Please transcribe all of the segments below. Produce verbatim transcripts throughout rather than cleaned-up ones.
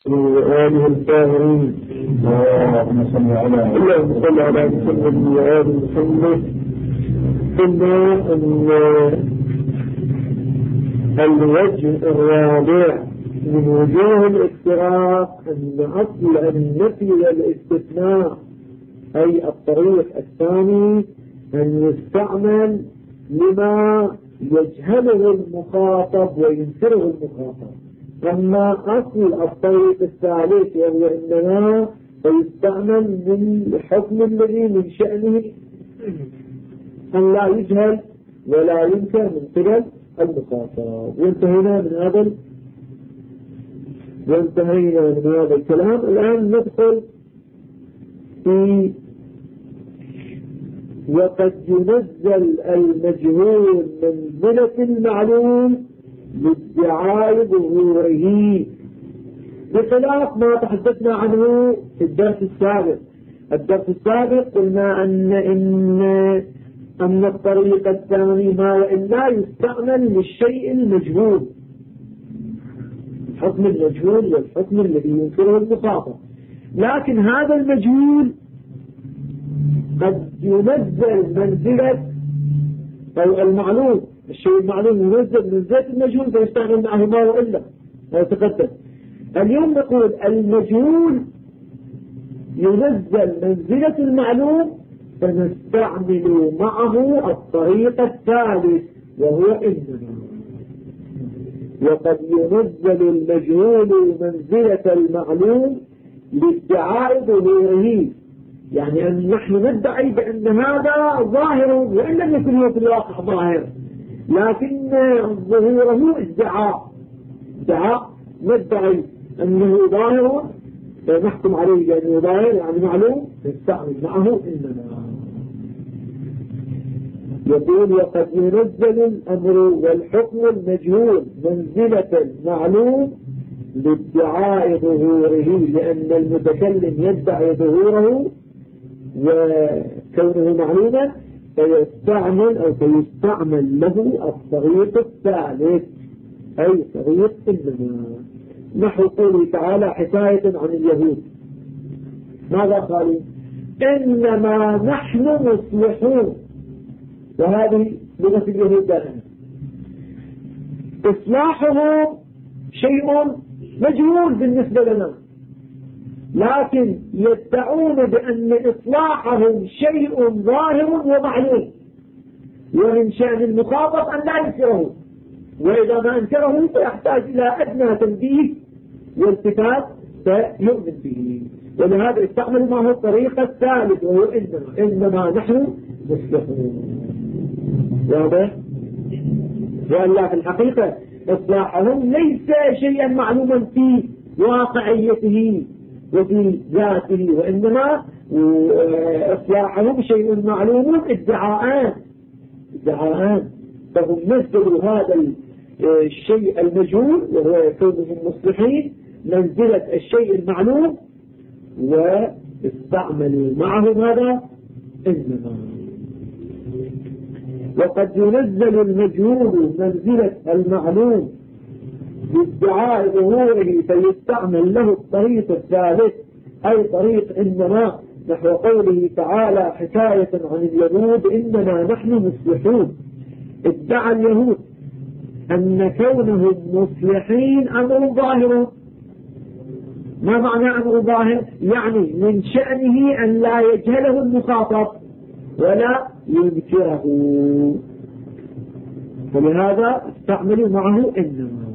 وآله الطاهرين. اللهم صل على اللهم صل على محمد وآل محمد. قلنا أن الوجه الرابع من وجوه الافتراق أن أصل النفي والاستثناء أي الطريق الثاني أن يستعمل لما يجهله المخاطب وينكره المخاطب. أما أصل الطريق الثالث وهو إنما يستعمل من الحكم الذي من شأنه أن لا يجهل ولا ينكر من قبل المخاطب. وانتهينا من هذا وانتهينا من هذا الكلام. الآن ندخل في وقد ينزل المجهول منزلة المعلوم لادعاء ظهوره بخلاف ما تحدثنا عنه في الدرس السابق. الدرس السابق قلنا أن إن أن الطريق الثاني ما وإلا يستعمل للشيء المجهول، الحكم المجهول والحكم الذي ينكره المخاطب. لكن هذا المجهول قد ينزل منزلة أو المعلوم، الشيء المعلوم ينزل منزلة المجهول فيستعمل معه ما وإلا لا يتقدم. اليوم نقول المجهول ينزل منزلة المعلوم فنستعمل معه الطريق الثالث وهو إنما. وقد ينزل المجهول منزلة المعلوم لادعاء ظهوره، يعني أن نحن ندعي بأن هذا ظاهر وإن لم يكن هو في الواقع ظاهر، لكن ظهوره ادعاء ادعاء ندعي أنه ظاهر فنحكم عليه بأنه ظاهر يعني معلوم نستعمل معه إنما. يقول وقد ينزل الأمر والحكم المجهول منزلة المعلوم لادعاء ظهوره، لأن المتكلم يدعي ظهوره وكونه معلوما فيستعمل أو فيستعمل له الطريق الثالث أي طريق إنما. نحو قوله تعالى حكاية عن اليهود ماذا قالوا؟ إنما نحن مصلحون، وهذه لغة اليهود دائما. إصلاحهم شيء مجهول بالنسبة لنا، لكن يدعون بأن إصلاحهم شيء ظاهر ومعلوم، ومن شأن المخاطب أن لا ينكره، وإذا ما انكره فيحتاج إلى أدنى تنبيه والتفات فيؤمن به. ولهذا استعمل معه الطريقة الثالث وهو إنما إنما نحن مصلحون. واضح؟ وإلا في الحقيقة إصلاحهم ليس شيئا معلوما في واقعيته وفي ذاته، وإنما إصلاحهم شيء معلوم ادعاءان ادعاءان فهم نزلوا هذا الشيء المجهول وهو يكونهم مصلحين منزلة الشيء المعلوم واستعملوا معه ماذا؟ إنما. وقد ينزل المجهول منزلة المعلوم بادعاء ظهوره فيستعمل له الطريق الثالث أي طريق إنما، نحو قوله تعالى حكاية عن اليهود إنما نحن مصلحون. ادعى اليهود أن كونهم مصلحين أمر ظاهر. ما معنى أمر ظاهر؟ يعني من شأنه أن لا يجهله المخاطب ولا ينكره، ولهذا استعملوا معه إنما.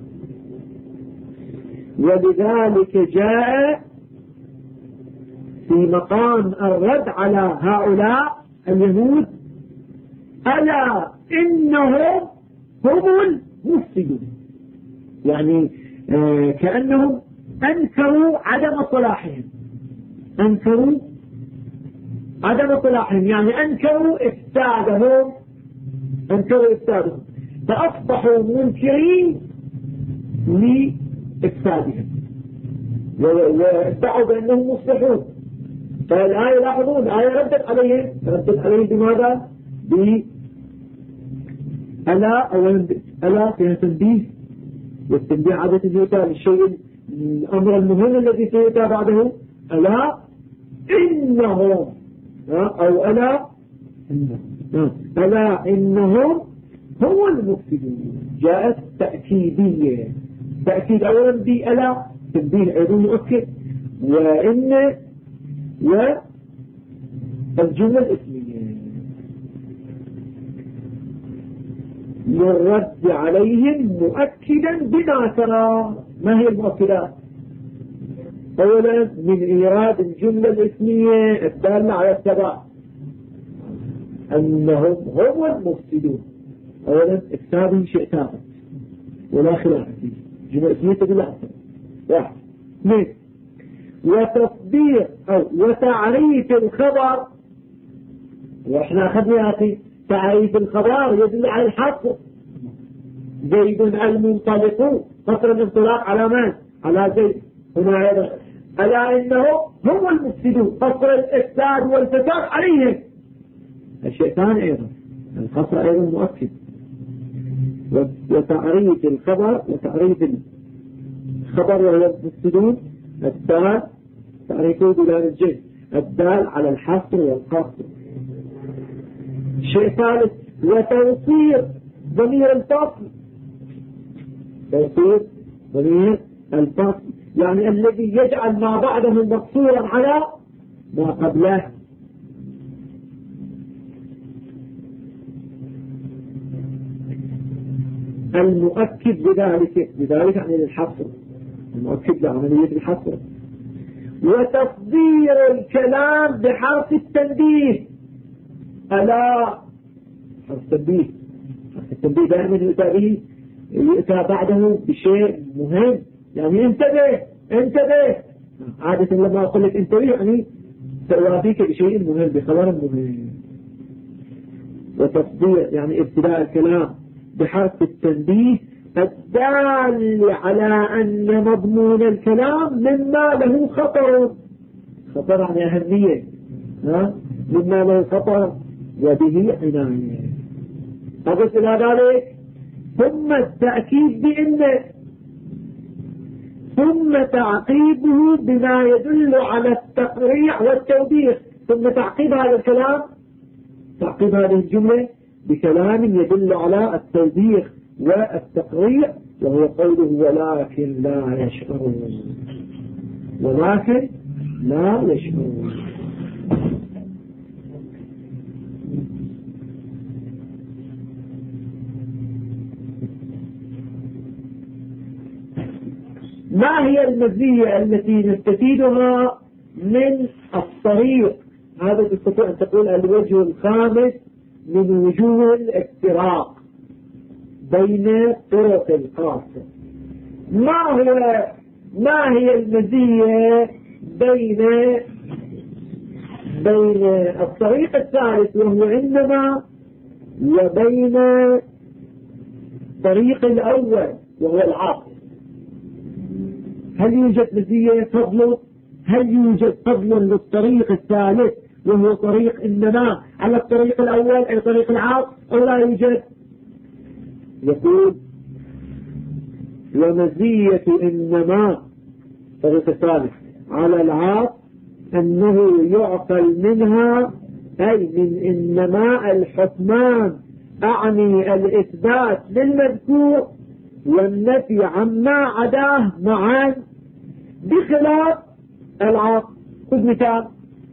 ولذلك جاء في مقام الرد على هؤلاء اليهود ألا إنهم هم المفسدون، يعني آه كأنهم أنكروا عدم صلاحهم، أنكروا عدم صلاحهم يعني أنكروا إفسادهم، أنكروا إفسادهم فأصبحوا منكرين لإفسادهم وادعوا بأنهم مصلحون. فالآية لاحظون الآية ردت عليهم ردت عليهم بماذا؟ ب ألا أولا ألا فيها تنبيه، والتنبيه عادة يؤتى للشيء الأمر المهم الذي سيأتي بعده ألا إنهم أو ألا ألا إنهم هم المفسدون. جاءت تأكيدية، تأكيد أولا بألا تنبيه أيضا مؤكد، وإن والجملة الاسمية للرد عليهم مؤكدا بما ترى. ما هي المؤكدات؟ أولا من إيراد الجملة الاسمية الدالة على الثبات أنهم هم المفسدون. أولا الثابت شيء ثابت ولا خلاف فيه، جملة اسمية تدل على الثبات. واحد. اثنين وتصديق أو وتعريف الخبر، وإحنا أخذنا يا أخي تعريف الخبر يدل على الحصر. زيد المنطلق، قصر الانطلاق على من؟ على زيد. هنا أيضا ألا إنه هم المفسدون، قصر الإفساد والفساد عليهم. الشيء ثاني أيضا القصر أيضا مؤكد. وتعريف الخبر وتعريف الخبر وهو المفسدون الدال تعريفه بلان الجنس الدال على الحصر والقصر. شيء ثالث وتوصير ضمير الفصل، توصير ضمير الفصل يعني الذي يجعل ما بعده مقصورا على ما قبله. المؤكد بذلك بذلك عن الحصر، المؤكد لعملية الحصر. وتصدير الكلام بحرف التنبيه. ألا حرف التنبيه، حرف التنبيه دائما يؤتى به يؤتى بعده بشيء مهم، يعني انتبه انتبه. عادة لما أقول لك انتبه يعني سأوافيك بشيء مهم، بخبر مهم. وتصدير يعني ابتداء الكلام بحرف التنبيه الدال على أن مضمون الكلام مما له خطر، خطر يعني أهمية، ها؟ مما له خطر وبه عناية. أضف إلى ذلك ثم التأكيد بأن، ثم تعقيبه بما يدل على التقريع والتوبيخ. ثم تعقيب هذا الكلام، تعقيب هذه الجملة بكلام يدل على التوبيخ والتقريع، وهو قوله ولكن لا يشعرون، ولكن لا يشعرون. ما هي المزية التي نستفيدها من الطريق؟ هذا تستطيع أن تقول الوجه الخامس من وجوه الافتراق بين طرق القاصر. ما هو ما هي المزية بين بين الطريق الثالث وهو إنما وبين الطريق الأول وهو العاصر؟ هل يوجد مزية فضل؟ هل يوجد فضل للطريق الثالث وهو طريق إنما على الطريق الأول أي طريق العاصر أو لا يوجد؟ يقول ومزية إنما طريق الثالث على العاصر أنه يعقل منها أي من إنما الحكمان أعني الإثبات للمذكور والنفي عما عداه معا بخلاف العاصر. خذ مثال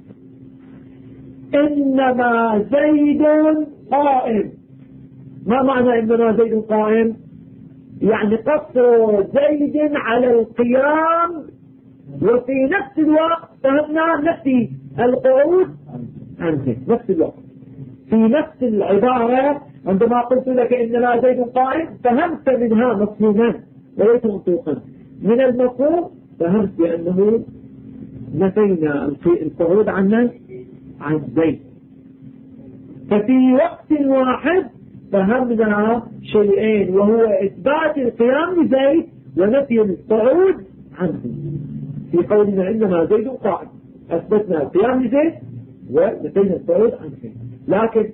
إنما زيد قائم. ما معنى إنما زيد قائم؟ يعني قصر زيد على القيام، وفي نفس الوقت فهمنا نفي القعود عنه. نفس الوقت في نفس العبارة عندما قلت لك إنما زيد قائم فهمت منها مفهوما وليس منطوقا. من المفهوم فهمت بأنه نفينا القعود عنه عن زيد. ففي وقت واحد فهمنا شيئين، وهو إثبات القيام لزيد ونفي القعود عنه. في قولنا إنما زيد قائم أثبتنا القيام لزيد ونفينا القعود عن زيد. لكن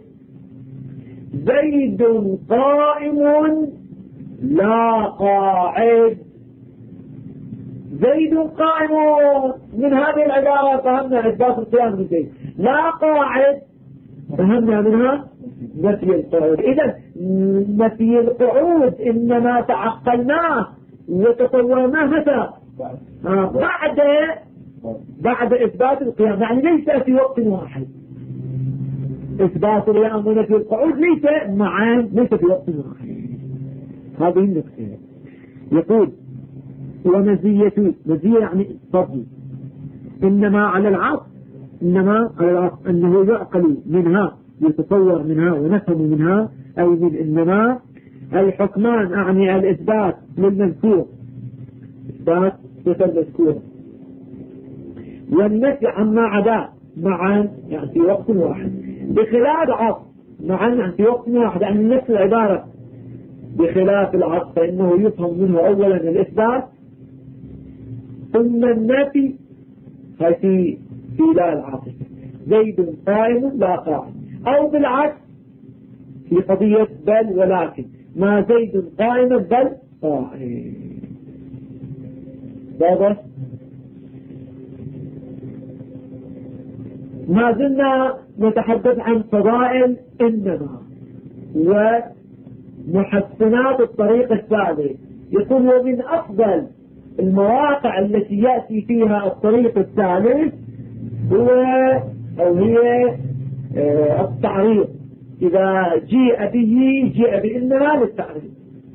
زيد قائم لا قاعد، زيد قائم، من هذه العبارة فهمنا إثبات القيام من زيد. لا قاعد فهمنا منها نفي القعود. إذا نفي القعود إنما تعقلناه وتطورناه متى؟ آه بعد بعد إثبات القيام، يعني ليس في وقت واحد. إثبات القيام ونفي القعود ليس معا، ليس في وقت واحد. هذه النقطة. يقول ومزية، مزية يعني فضل، إنما على العقل، إنما على العقل أنه يعقل منها، يتصور منها ونفهم منها، أي من إنما الحكمان أعني الإثبات للمذكور، إثبات صفة المذكورة، والنفي عما عدا معا يعني في وقت واحد، بخلاف عقل معا يعني في وقت واحد، يعني نفس العبارة. بخلاف العقل فإنه يفهم منه أولا الإثبات ثم النفي، هاي في في لا العاطفة، زيد قائم لا قائم، أو بالعكس في قضية بل ولكن، ما زيد قائم بل قائم. واضح؟ ما زلنا نتحدث عن فضائل إنما ومحسنات الطريق الثالث. يقول ومن أفضل المواقع التي يأتي فيها الطريق الثالث هو أو هي التعريض. إذا جيء به جيء بإنما للتعريض.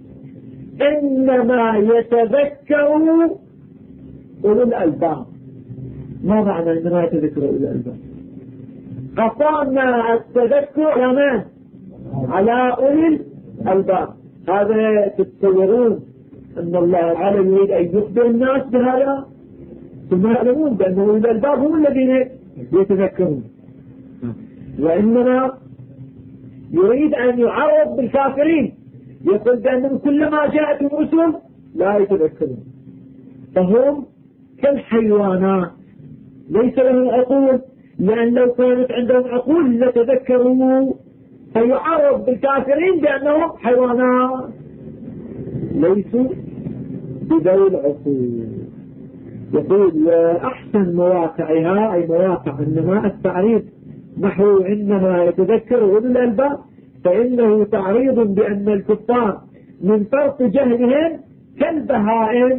إنما يتذكر أولو الألباب. ما معنى إنما يتذكر أولو الألباب؟ قصرنا التذكر على من؟ على أولي الألباب. هذا تتصورون أن الله تعالى يريد أن يخبر الناس بهذا، ثم يعلمون بأن أولي الألباب هم الذين يتذكرون. وإنما يريد أن يعرض بالكافرين، يقول بأنهم كلما جاءتهم رسل لا يتذكرون، فهم كالحيوانات ليس لهم عقول، لأن لو كانت عندهم عقول لتذكروا، فيعرض بالكافرين بأنهم حيوانات ليسوا بذوي العقول. يقول أحسن مواقعها أي مواقع إنما التعريض نحو إنما يتذكر أولو الألباب، فإنه تعريض بأن الكفار من فرط جهلهم كالبهائم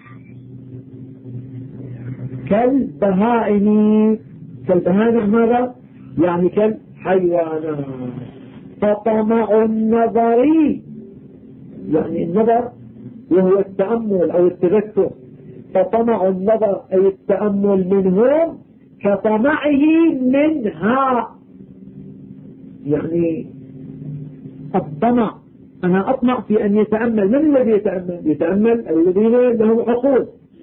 كالبهائم كالبهائم ماذا؟ يعني كالحيوانات. فطمع النظري يعني النظر وهو التأمل أو التذكر، فطمع النظر أي التأمل منهم كطمعه منها. يعني الطمع أنا أطمع في أن يتأمل. من الذي يتأمل؟ يتأمل الذين لهم عقول،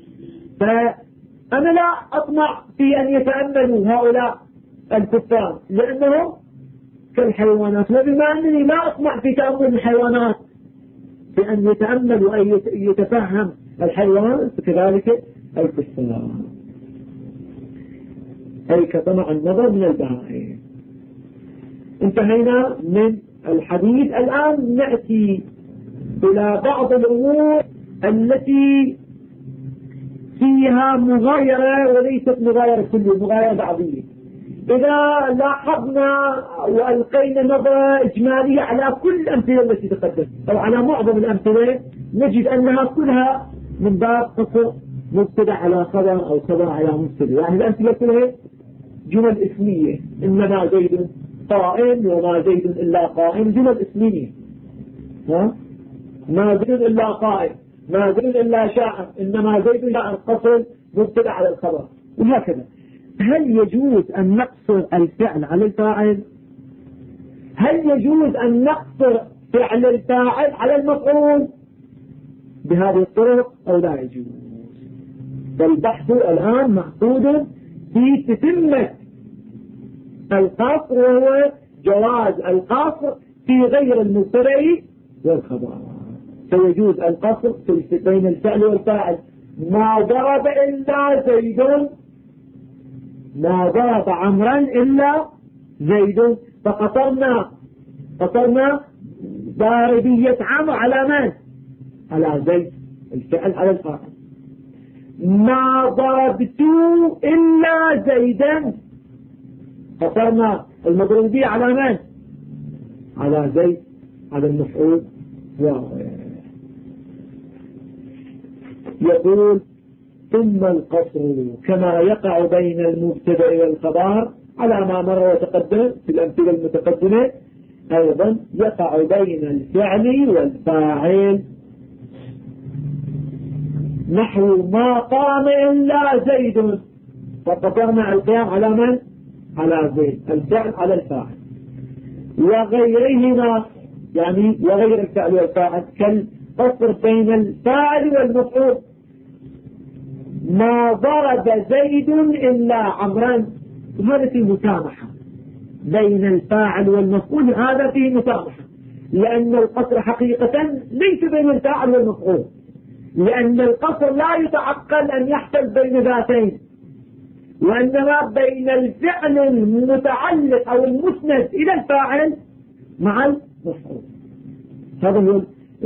فأنا لا أطمع في أن يتأملوا هؤلاء الكفار لأنهم كالحيوانات، وبما أنني لا أطمع في تأمل الحيوانات في أن يتأمل وأن يتفهم الحيوان، فكذلك الكفار أي كطمع النظر من البهائم. انتهينا من الحديث. الآن نأتي إلى بعض الأمور التي فيها مغايرة وليست مغايرة كلية، مغايرة بعضية. إذا لاحظنا وألقينا نظرة إجمالية على كل الأمثلة التي تقدمت أو على معظم الأمثلة، نجد أنها كلها من باب قصر مبتدأ على خبر أو خبر على مبتدأ. يعني الأمثلة كلها جمل اسمية، إنما زيد قائم وما زيد إلا قائم، جمل اسمية. ها؟ ما زيد إلا قائم، ما زيد إلا شاعر، إنما زيد شاعر، قصر مبتدأ على الخبر، وهكذا. هل يجوز أن نقصر الفعل على الفاعل؟ هل يجوز أن نقصر فعل الفاعل على المفعول بهذه الطرق أو لا يجوز؟ فالبحث الآن مقصود في تتمة القصر، وهو جواز القصر في غير المبتدأ والخبر. فيجوز القصر بين الفعل والفاعل. ما ضرب إلا زيد، ما ضرب عمرا إلا زيد، فقصرنا قصرنا ضاربية عمرو على من؟ على زيد، الفعل على الفاعل. ما ضربت إلا زيدا، قصرنا المضروب به على من؟ على زيد، على المفعول. يقول ثم القصر كما يقع بين المبتدأ والخبر على ما مر وتقدم في الأمثلة المتقدمة، أيضا يقع بين الفعل والفاعل، نحو ما قام إلا زيد، فقدرنا القيام على من؟ على زيد، الفعل على الفاعل. وغيرهما يعني وغير الفعل والفاعل كالقصر بين الفاعل والمفعول، ما ضرب زيد إلا عمرا، هذا فيه مسامحة بين الفاعل والمفعول، هذا فيه مسامحة، لأن القصر حقيقة ليس بين الفاعل والمفعول، لأن القصر لا يتعقل أن يحصل بين ذاتين، وإنما بين الفعل المتعلق أو المسند إلى الفاعل مع المفعول. هذا هو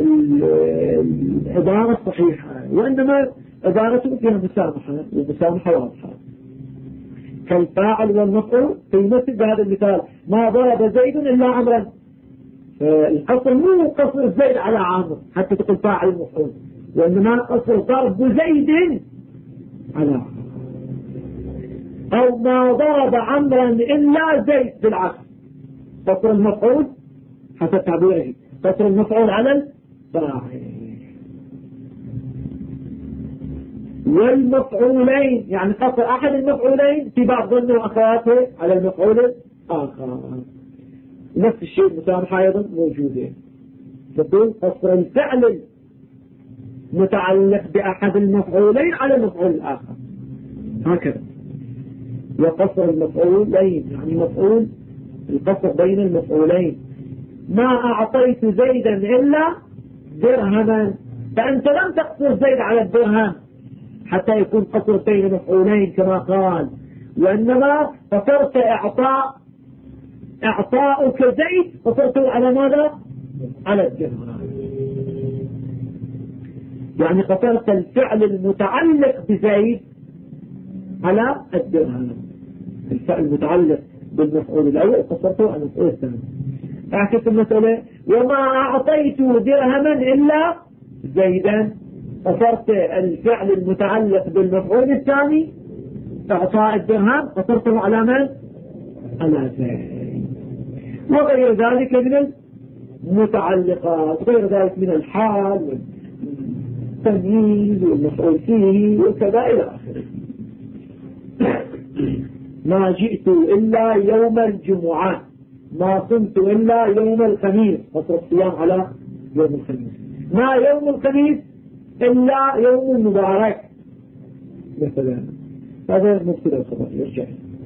العبارة الصحيحة، وإنما عبارته فيها مسامحة، ومسامحة واضحة كالفاعل والمفعول في مثل بهذا المثال ما ضرب زيد إلا عمرا، القصر مو قصر زيد على عمرو حتى تقول فاعل المفعول، وإنما قصر ضرب زيد على عمرو، أو ما ضرب عمرا إلا زيد بالعكس، قصر المفعول حسب تعبيره، قصر المفعول على الفاعل. والمفعولين يعني قصر أحد المفعولين في بعض ضمن وأخواته على المفعول الآخر، نفس الشيء مسامحة أيضا موجودة، تقول قصر الفعل متعلق بأحد المفعولين على المفعول الآخر هكذا. وقصر المفعولين يعني مفعول القصر بين المفعولين، ما أعطيت زيدا إلا درهما، فأنت لم تقصر زيد على الدرهم حتى يكون قصر بين مفعولين كما قال، وإنما قصرت إعطاء إعطاؤك زيد قصرته على ماذا؟ على الدرهم، يعني قصرت الفعل المتعلق بزيد على الدرهم، الفعل المتعلق بالمفعول الأول قصرته على المفعول الثاني. أعكس المسألة وما أعطيت درهما إلا زيدا، قصرت الفعل المتعلق بالمفعول الثاني إعطاء الدرهم قصرته على من؟ على زيد. وغير ذلك من المتعلقات، غير ذلك من الحال والتمييز والمفعول فيه وكذا إلى آخره. ما جئت إلا يوم الجمعة، ما صمت إلا يوم الخميس، قصر الصيام على يوم الخميس، ما يوم الخميس إلا يوم المبارك مثلا، هذا مبتدأ الخبر يرجع.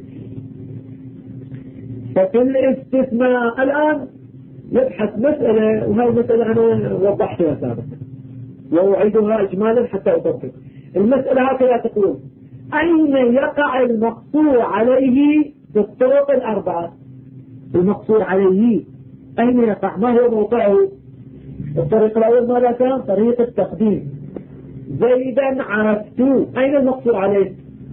ففي الاستثناء الآن يبحث مسألة، وهذه المسألة أنا وضحتها سابقا وأعيدها إجمالا حتى أطبق المسألة. هكذا تقول أين يقع المقصور عليه في الطرق الأربعة؟ المقصور عليه أين يقع؟ ما هو موقعه؟ الطريق الأول ماذا كان؟ طريق التقديم، زيدا عرفته، أين المقصور عليه؟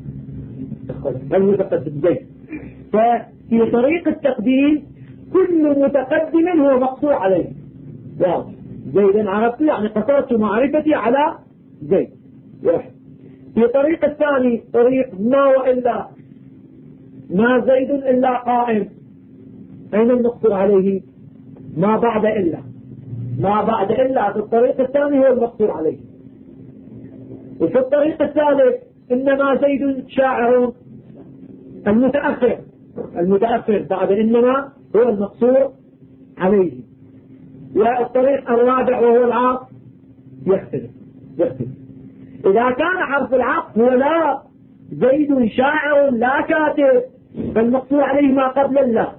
المتقدم زيد. ففي طريق التقديم كل متقدم هو مقصور عليه، واضح، زيدا عرفته يعني قصرت معرفتي على زيد واحد. في طريق الثاني طريق ما وإلا، ما زيد إلا قائم، أين المقصور عليه؟ ما بعد إلا، ما بعد إلا في الطريق الثاني هو المقصور عليه. وفي الطريق الثالث إنما زيد شاعر، المتأخر المتأخر بعد إنما هو المقصور عليه. والطريق الرابع وهو العاطف يختلف يختلف إذا كان حرف العطف هو لا، زيد شاعر لا كاتب، فالمقصور عليه ما قبل الله.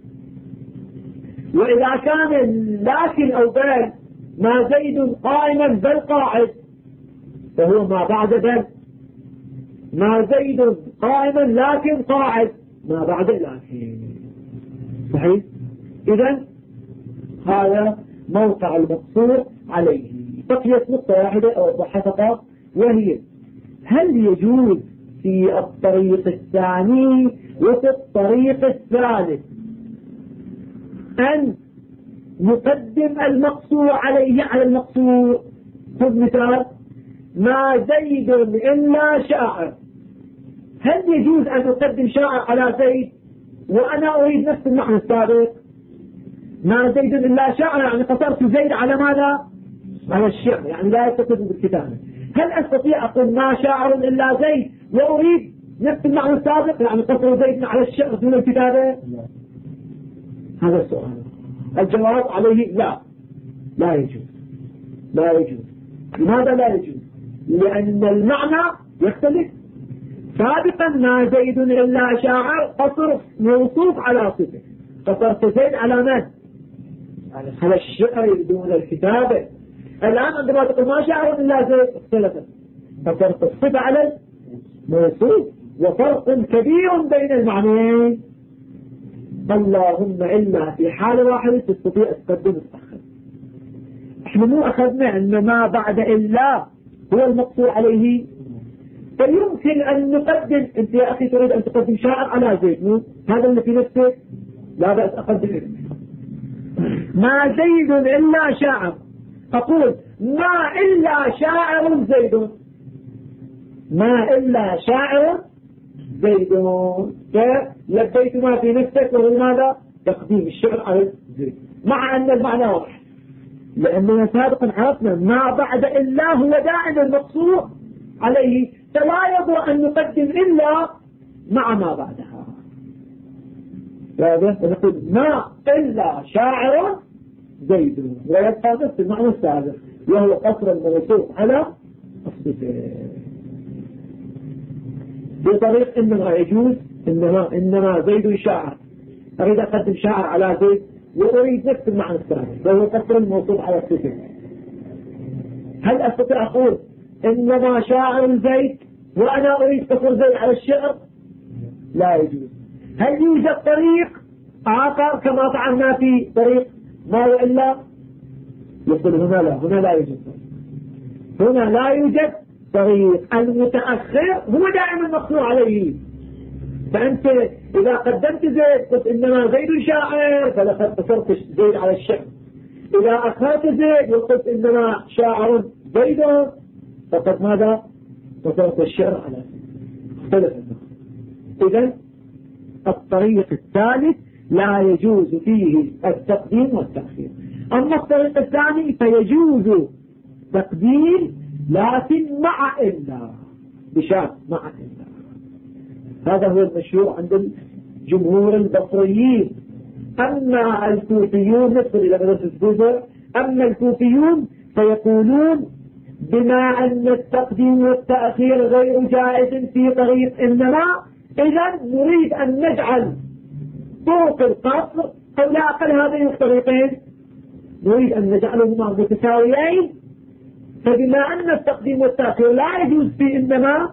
وإذا كان لكن أو بل ما زيد قائما بل قاعد، فهو ما بعد بل، ما زيد قائما لكن قاعد، ما بعد لكن. صحيح؟ إذن هذا موقع المقصور عليه. بقيت نقطة واحدة أوضحها فقط، وهي هل يجوز في الطريق الثاني وفي الطريق الثالث أن نقدم المقصور عليه على المقصور؟ خذ مثال: ما زيد إلا شاعر. هل يجوز أن أقدم شاعر على زيد وأنا أريد نفس المعنى السابق؟ ما زيد إلا شاعر يعني قصرت زيد على ماذا؟ على الشعر، يعني لا يستطيع بالكتابة. هل أستطيع أقول ما شاعر إلا زيد وأريد نفس المعنى السابق يعني قصر زيد على الشعر دون الكتابة؟ هذا السؤال. الجواب عليه لا، لا يجوز، لا يجوز. لماذا لا يجوز؟ لأن المعنى يختلف. سابقا ما زيد إلا شاعر قصر موصوف على صفة، قصرت زيد على من؟ على الشعر دون الكتابة. الآن عندما تقول ما شاعر إلا زيد اختلفت، قصرت الصفة على الموصوف، وفرق كبير بين المعنيين. اللهم إلا في حالة واحدة تستطيع تقدم وتأخر. احنا مو أخذنا أن ما بعد إلا هو المقصور عليه، فيمكن أن نقدم. أنت يا أخي تريد أن تقدم شاعر على زيد، مو هذا اللي في نفسك؟ لا بأس أقدم ما زيد إلا شاعر. أقول ما إلا شاعر زيد، ما إلا شاعر زيد، فلبيت ما في نفسك وهو ماذا؟ تقديم الشعر على زيد، مع أن المعنى واحد، لأننا سابقا عرفنا ما بعد إلا هو دائما المقصور عليه، فلا يضر أن نقدم إلا مع ما بعدها. فنقول ما إلا شاعر زيد، ويبقى نفس المعنى السابق وهو قصر الموصوف على الصفة. بطريق إنما يجوز إنما, إنما زيد شاعر، أريد أقدم شاعر على زيد وأريد نفس المعنى السابق وهو قصر الموصوف على الصفة. هل أستطيع أقول إنما شاعر زيد وأنا أريد قصر زيد على الشعر؟ لا يجوز. هل يوجد طريق آخر كما فعلنا في طريق ما وإلا؟ يقول هنا لا، هنا لا يوجد طريق، هنا لا يوجد طريق. المتأخر هو دائما مقصور عليه، فأنت إذا قدمت زيد قلت إنما زيد شاعر فلقد قصرت زيد على الشعر، إذا أخرت زيد وقلت إنما شاعر زيد فقد ماذا؟ قصرت الشعر على اختلف. إذن الطريق الثالث لا يجوز فيه التقديم والتأخير. أما الطريق الثاني فيجوز تقديم لكن مع إلا، بشرط مع إلا. هذا هو المشهور عند الجمهور البصريين. أما الكوفيون ندخل إلى مدرسة الكوفة، أما الكوفيون فيقولون بما أن التقديم والتأخير غير جائز في طريق إنما، إذا نريد أن نجعل طرق القصر أو لا أقل هذين الطريقين نريد أن نجعلهما متساويين. فبما أن التقديم والتأخير لا يجوز في إنما،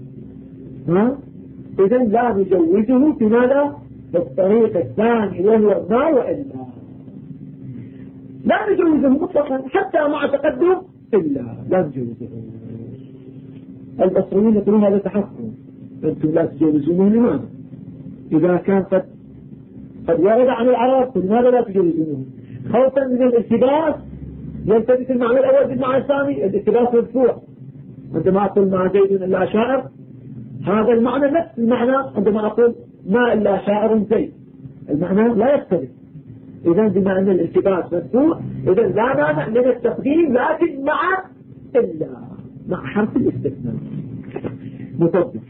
إذا لا نجوزه في ماذا؟ في الطريق الثاني وهو ما وإلا، لا نجوزه مطلقا حتى مع تقدم إلا لا نجوزه. البصريين يقولون هذا تحكم، أنتم لا تجوزونه. لماذا؟ إذا كان قد قد ورد عن العرب لماذا لا تجوزونه؟ خوفا من الالتباس، يلتبس المعنى الأول بالمعنى الثاني، الالتباس مدفوع. عندما أقول ما زيد إلا شاعر هذا المعنى نفس المعنى عندما أقول ما إلا شاعر زيد، المعنى لا يختلف. إذا بما أن الالتباس مدفوع إذا لا مانع من التقديم لكن مع إلا، مع حرف الاستثناء مطبق.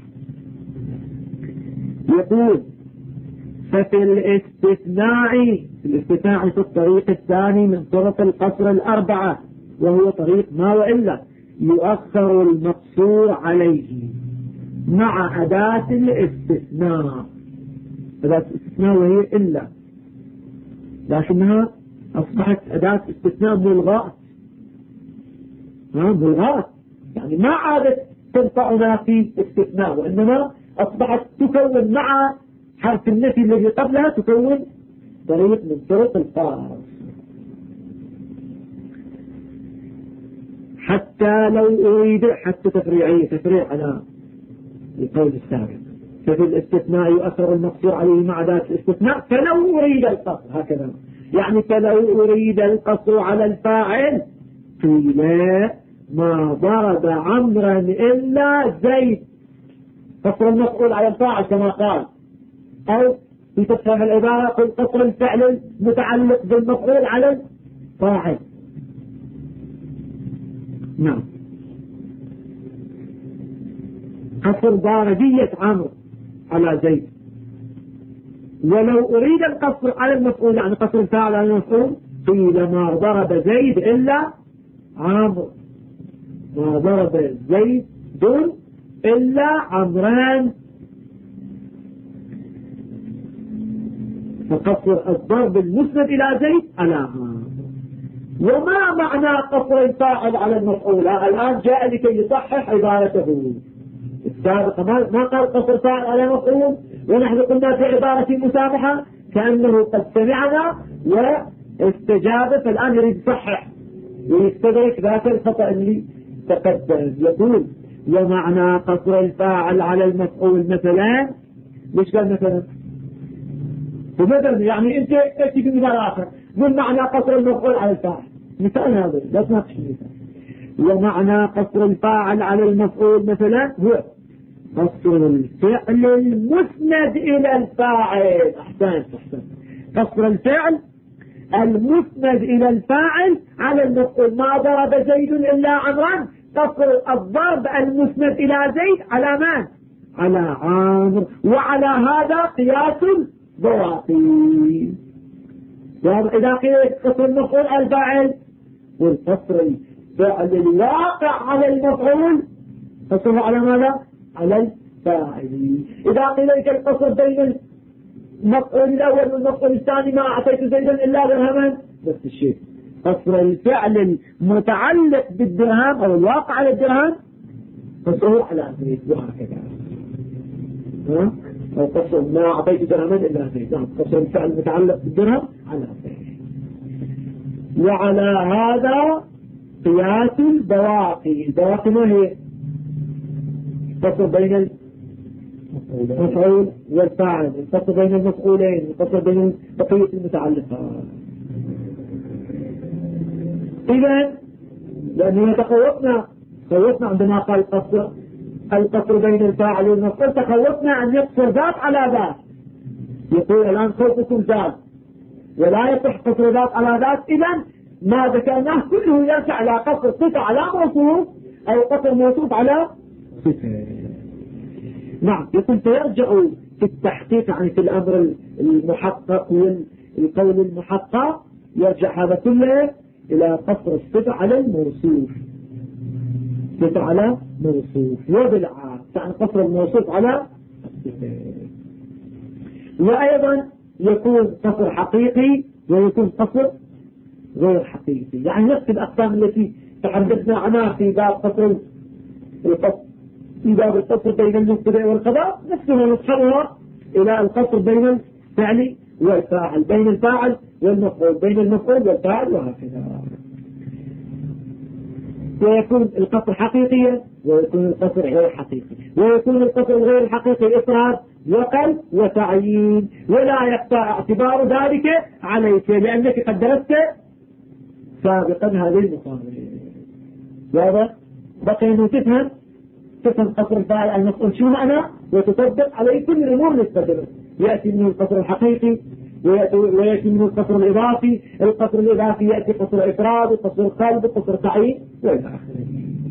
يقول ففي الاستثناء، الاستثناء في الطريق الثاني من طرق القصر الأربعة وهو طريق ما وإلا يؤخر المقصور عليه مع أداة الاستثناء. أداة الاستثناء وهي إلا، لكنها أصبحت أداة استثناء ملغاة، ملغاة يعني ما عادت تنفعنا في استثناء، وإنما أصبحت تكون مع حرف النفي الذي قبلها تكون طريق من طرق القصر. حتى لو أريد حتى تفريعية تفريع على القول السابق. ففي الاستثناء يؤثر المقصور عليه مع ذات الاستثناء فلو أريد القصر هكذا، يعني فلو أريد القصر على الفاعل قيل ما ضرب عمرا إلا زيد، قصر المفعول على الفاعل كما قال، أو في تفهم العبارة قل قصر الفعل المتعلق بالمفعول على الفاعل. نعم، قصر ضاربية عمرو على زيد. ولو أريد القصر على المفعول يعني قصر الفاعل على المفعول قيل ما ضرب زيد إلا عمرو، ما ضرب زيد دون إلا عمران. فقصر الضرب المسند إلى زيد على عمرو. وما معنى قصر الفاعل على المفعول؟ الآن جاء لكي يصحح عبارته السابقة، ما قال قصر فاعل على مفعول ونحن قلنا في عبارة مسامحة كأنه قد سمعنا واستجاب، فالآن يريد يصحح ويستدرك ذات الخطأ اللي تقدم. يقول ومعنى قصر الفاعل على المفعول مثلا، ليش قال مثلا؟ ومثلا يعني انت تأتي بمثال آخر قل معنى قصر المفعول على الفاعل، مثال هذا لا تناقش المثال. ومعنى قصر الفاعل على المفعول مثلا هو قصر الفعل المسند إلى الفاعل. أحسنت أحسنت، قصر الفعل المسند إلى الفاعل على المفعول. ما ضرب زيد إلا عمرا، قصر الضرب المسند إلى زيد على من؟ على عمرو. وعلى هذا قياس البواقي. إذا قيل قصر المفعول على الفاعل والقصر الفعل الواقع على المفعول قصره على ماذا؟ على الفاعل. إذا قيل لك القصر بين المفعول الأول والمفعول الثاني ما أعطيت زيدا إلا درهما، نفس الشيء. قصر الفعل المتعلق بالدرهم أو الواقع على الدرهم قصره على زيد وهكذا. ها؟ أو قصر ما أعطيت درهما إلا زيد، قصر الفعل المتعلق بالدرهم على زيد. وعلى هذا قياس البواقي. البواقي ما هي؟ القصر بين المفعول والفاعل، القصر بين المفعولين، القصر بين بقية المتعلقات. إذن لأننا تخوفنا تخوفنا عندما قال القصر القصر بين الفاعل والمفعول، تخوفنا أن يقصر ذات على ذات. يقول الآن خوفكم ذات ولا يصح قصر ذات على ذات. إذن ما ذكرناه كله يرجع على قصر صفة على موصوف أو قصر موصوف على صفة. نعم، يقول فيرجع في التحقيق يعني في الأمر المحقق والقول المحقق يرجع هذا كله إلى قصر الصفة على الموصوف، صفة على موصوف وبالعكس يعني قصر الموصوف على الصفة. وأيضا يكون قصر حقيقي ويكون قصر غير حقيقي، يعني نفس الأقسام التي تحدثنا عنها في باب قصر القصر في باب القصر بين المبتدأ والخبر، نفسها نسخرها إلى القصر بين الفعل والفاعل، بين الفاعل والمفعول، بين المفعول والفاعل وهكذا. ويكون القصر حقيقيا ويكون القصر غير حقيقي، ويكون القصر غير حقيقي إفراد وقل وتعيين، ولا يخفى اعتبار ذلك عليك لأنك قد درست سابقا هذه المقارنة. واضح؟ بقي أنه تفهم تفهم قصر الفاعل المفعول شو معنى وتطبق عليه كل الأمور المستقبلة. يأتي منه القصر الحقيقي ويأتي منه القصر الإضافي، القصر الإضافي يأتي قصر إفراد وقصر قلب وقصر تعيين وإلى آخره.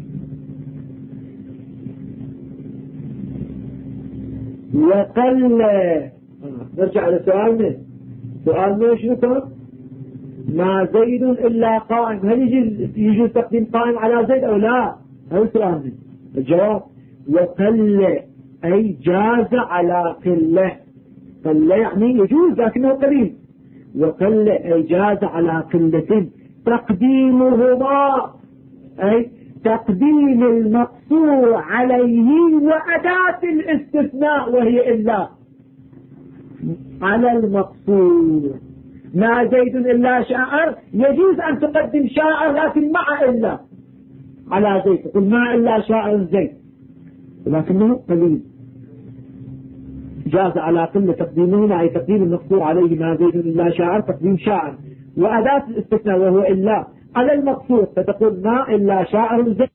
وقل آه. نرجع على سؤالنا. سؤالنا شنو كان؟ ما زيد إلا قائم، هل يجي يجي تقديم قائم على زيد أو لا؟ هذا سؤالنا. الجواب وقل أي جاز على قلة. قل يعني يجوز لكنه قليل. وقل أي جاز على قلة تقديمهما أي تقديم المقصور عليه وأداة الاستثناء وهي إلا على المقصور. ما زيد إلا شاعر، يجوز أن تقدم شاعر لكن مع إلا. على زيد، تقول ما إلا شاعر زيد، ولكنه قليل، جاز على قلة تقديمهما، أي تقديم المقصور عليه ما زيد إلا شاعر تقديم شاعر، وأداة الاستثناء وهو إلا على المقصور فتقول ما إلا شاعر زيد.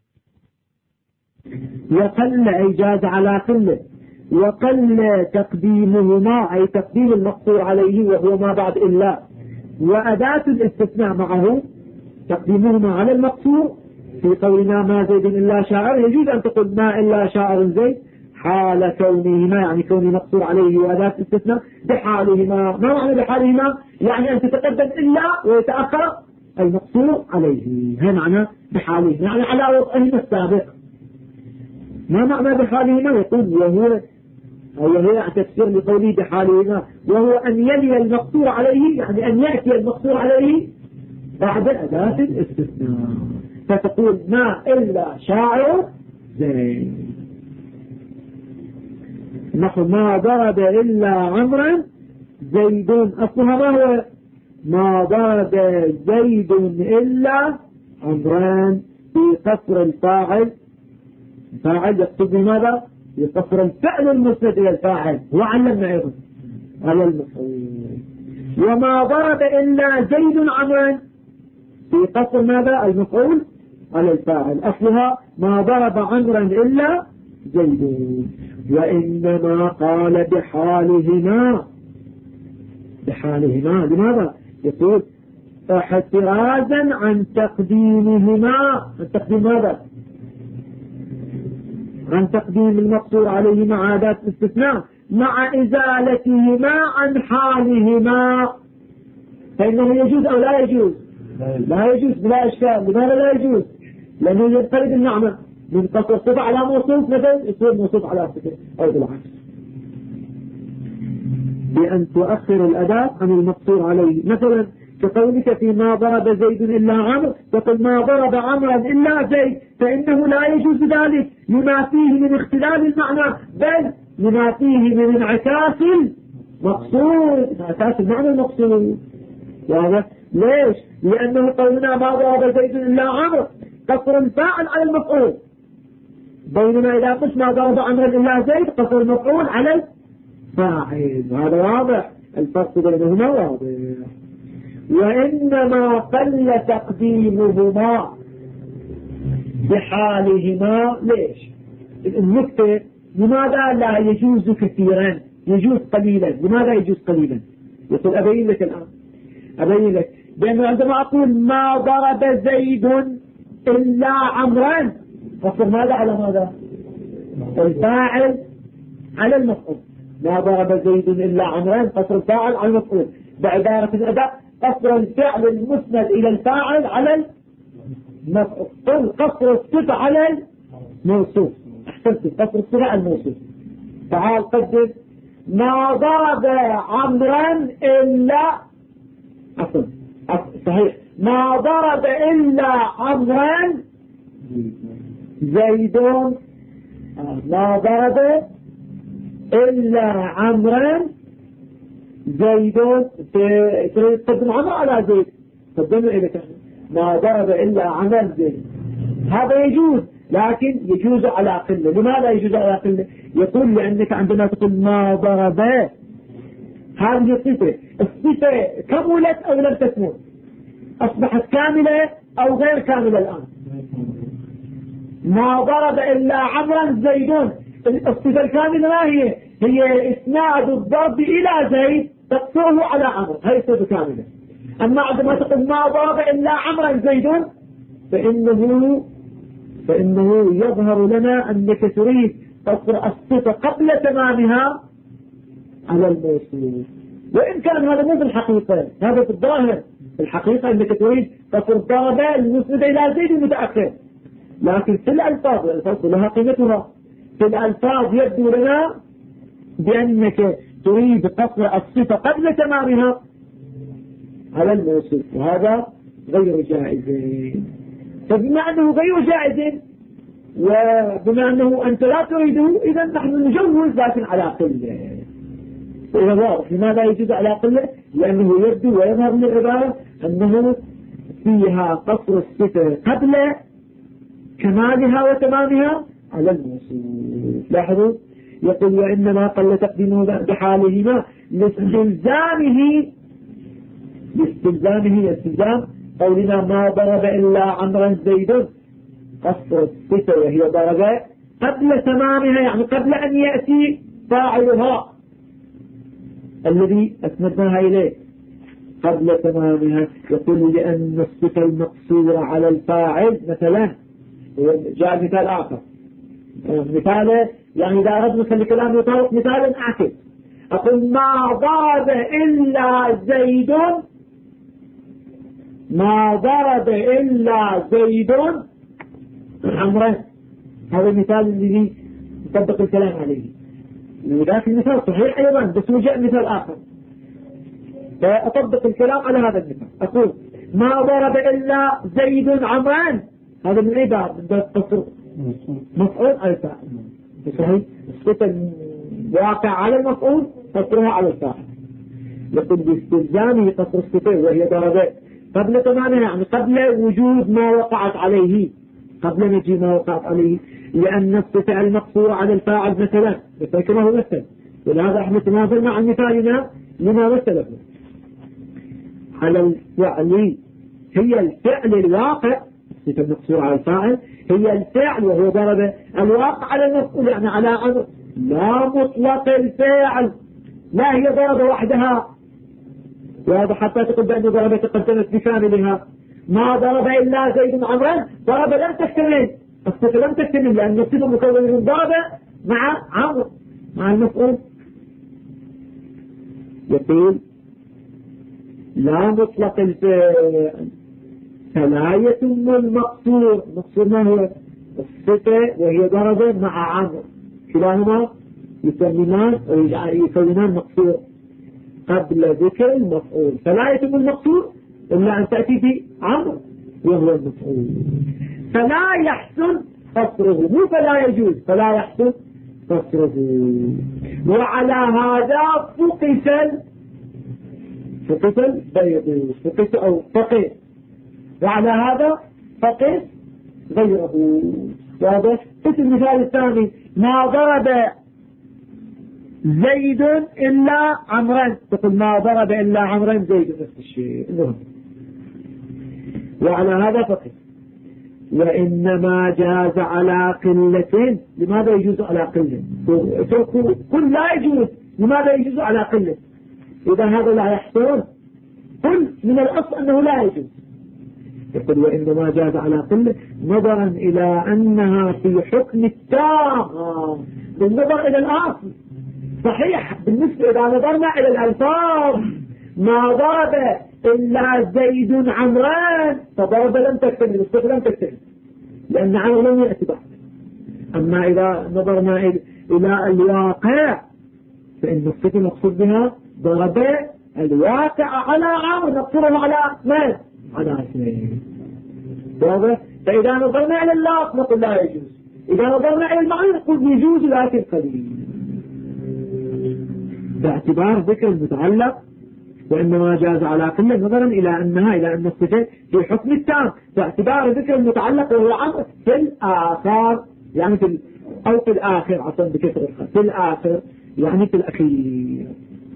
وقل أي جاز على قلة، وقل تقديمهما أي تقديم المقصور عليه وهو ما بعد إلا، وأداة الاستثناء معه تقديمهما على المقصور في قولنا ما زيد إلا شاعر، يجوز أن تقول ما إلا شاعر زيد حال كونهما، يعني كونه مقصور عليه وأداة الاستثناء بحالهما. ما معنى بحالهما؟ يعني أن تتقدم إلا ويتأخر المقصور عليه، هذا معنى بحالهما، يعني على وضعهما السابق. ما معنى بحالهما؟ يقول وهو أو هي تفسير لقوله بحالهما، وهو أن يلي المقصور عليه، يعني أن يأتي المقصور عليه بعد أداة الاستثناء، فتقول ما إلا شاعر زيد، نحو ما ضرب إلا عمرا زيد، أصلها ما هو؟ ما ضرب زيد إلا عمران، في قصر الفاعل، فاعل يقصد بماذا؟ يقصر الفعل المسند إلى الفاعل، وعلمنا أيضا على المفعول. وما ضرب إلا زيد عمرا، في قصر ماذا؟ المفعول على الفاعل، أصلها ما ضرب عمرا إلا زيد. وإنما قال بحالهما، بحالهما لماذا؟ يقول احترازا عن تقديمهما، عن تقديم ماذا؟ عن تقديم المقصور عليه مع أداة الاستثناء مع إزالتهما عن حالهما. فإنه يجوز أو لا يجوز؟ لا يجوز بلا إشكال. لماذا لا يجوز؟ لأنه ينفرد النعمة من قصر صفة على موصوف مثلا يصير موصوف على صفة أو بالعكس، بأن تؤخر الأداة عن المقصور عليه. مثلا كقولك في ما ضرب زيد إلا عمرو، تقول ما ضرب عمرا إلا زيد، فإنه لا يجوز ذلك لما فيه من اختلال المعنى، بل لما فيه من انعكاس المقصود، انعكاس المعنى المقصود. واضح؟ ليش؟ لأنه قولنا ما ضرب زيد إلا عمرو قصر الفاعل على المفعول، بينما إذا قلت ما ضرب عمرا إلا زيد قصر المفعول على الفاعل. هذا واضح، الفرق بينهما واضح. وإنما قل تقديمهما بحالهما. ليش؟ النكتة لماذا لا يجوز كثيرا يجوز قليلا؟ لماذا يجوز قليلا؟ يقول أبين لك الآن، أبين لك لأنه عندما أقول ما ضرب زيد إلا عمرا قصر ماذا على ماذا؟ الفاعل على المفعول. ما ضرب زيد إلا عمرا قصر الفاعل على المفعول، بعبارة الأداء قصر الفعل المسند إلى الفاعل على المفعول، قصر الصفة على الموصوف. أحسنت، قصر الصفة على الموصوف. تعال قدر ما ضرب عمرا إلا أصل صحيح ما ضرب إلا عمرا زيد، ما ضرب إلا عمرا زيد، تقدم عمر على زيد، قدمنا إليك ما ضرب إلا عمر زيد. هذا يجوز، لكن يجوز على قلة. لماذا يجوز على قلة؟ يقول لأنك عندما تقول ما ضرب هذه الصفة، الصفة كملت أو لم تكمل؟ أصبحت كاملة أو غير كاملة الآن؟ ما ضرب إلا عمرا زيدون، الصفة الكاملة ما هي؟ هي إسناد الضرب إلى زيد تقصره على عمر، هي صفة كاملة. أما عندما تقول ما ضرب إلا عمرا زيدون فإنه فإنه يظهر لنا أنك تريد تقصر الصفة قبل تمامها على الموصول، وإن كان هذا مو في الحقيقة، هذا في الظاهر. في الحقيقة أنك تريد تقصر ضرب المسند إلى زيد المتأخر، لكن في الألفاظ الألفاظ لها قيمتها. في الألفاظ يبدو لنا بأنك تريد قصر الصفة قبل تمامها على الموصول، وهذا غير جائز. فبما أنه غير جائز وبما أنه أنت لا تريده، إذا نحن نجوز لكن على قلة. إذا واضح لماذا يجوز على قلة؟ لأنه يبدو ويظهر من العبارة أنه فيها قصر الصفة قبل كمالها وتمامها على الموصول. لاحظوا يقول وإنما قل تقديمه بحالهما لاستلزامه لاستلزامه لاستلزام قولنا ما ضرب إلا عمرا زيد قصر الصفة وهي ضرب قبل تمامها، يعني قبل أن يأتي فاعلها الذي أسندناها إليه قبل تمامها. يقول لأن الصفة المقصورة على الفاعل مثلا جاء مثال آخر، مثال يعني إذا أردنا نخلي كلام يطابق مثال أعكس، أقول ما ضرب إلا زيد ما ضرب إلا زيد عمرا. هذا المثال الذي يطبق الكلام عليه، وذاك المثال صحيح أيضا بس وجاء مثال آخر فأطبق الكلام على هذا المثال. أقول ما ضرب إلا زيد عمرا، هذا من عبارة من باب قصر مفعول على الفاعل صحيح، الصفة الواقع على المفعول قصرها على الفاعل. يقول باستلزامه قصر الصفة وهي ضرب قبل تمامها، يعني قبل وجود ما وقعت عليه، قبل مجيء ما وقعت عليه، لأن الصفة المقصورة على الفاعل مثلا مثل كما هو مثل، ولهذا احنا تناظر مع مثالنا لما مثله على الفعل. هي الفعل الواقع، الصفة المقصورة على الفاعل هي الفعل وهو ضرب الواقع على المفعول، يعني على أمر لا مطلق الفعل، لا هي ضرب وحدها، وهذا حتى تقول بأن ضرب تقدمت بكاملها. ما ضرب إلا زيد عمرا، ضرب لم تكتمل، الصفة لم تكتمل لأن الصفة مكونة من ضرب مع عمر مع المفعول. يقول لا مطلق الفعل فلا يتم المقصور. المقصور ما هو؟ الصفة وهي ضرب مع عمر، كلاهما يسميان ويكونان مقصور قبل ذكر المفعول، فلا يتم المقصور إلا أن تأتي في عمر وهو المفعول. فلا يحسن قصره، مو فلا يجوز، فلا يحسن قصره. وعلى هذا فقس فقس البيض فقس أو فقس، وعلى هذا فقس غيره. وهذا في المثال الثاني ما ضرب زيد إلا عمرا، تقول ما ضرب إلا عمرا زيد نفس الشيء. وعلى هذا فقط. وإنما جاز على قلة. لماذا يجوز على قلة؟ قل لا يجوز، لماذا يجوز على قلة؟ إذا هذا لا يحصل قل من الأصل أنه لا يجوز. يقول وإنما جاز على قلة نظرا إلى أنها في حكم التام بالنظر إلى الأصل. صحيح بالنسبة إذا نظرنا إلى الألفاظ ما ضرب إلا زيد عمران، فضرب لم تكتمل، الصفة لم تكتمل لأن عمر لم يأتي بعد. أما إذا نظرنا إلى الواقع فإن الصفة مقصود بها ضرب الواقع على عمر، نقصره على من؟ على اثنين. فإذا نظرنا إلى اللفظ نقول لا يجوز، إذا نظرنا إلى المعنى نقول يجوز لكن قليل. باعتبار ذكر المتعلق وإنما جاز على قلة نظرا إلى أنها إلى أن الصفة في حكم التام، باعتبار ذكر المتعلق وهو عمر في الآخر يعني في أو في الآخر عشان بكثرة في الآخر يعني في الأخير.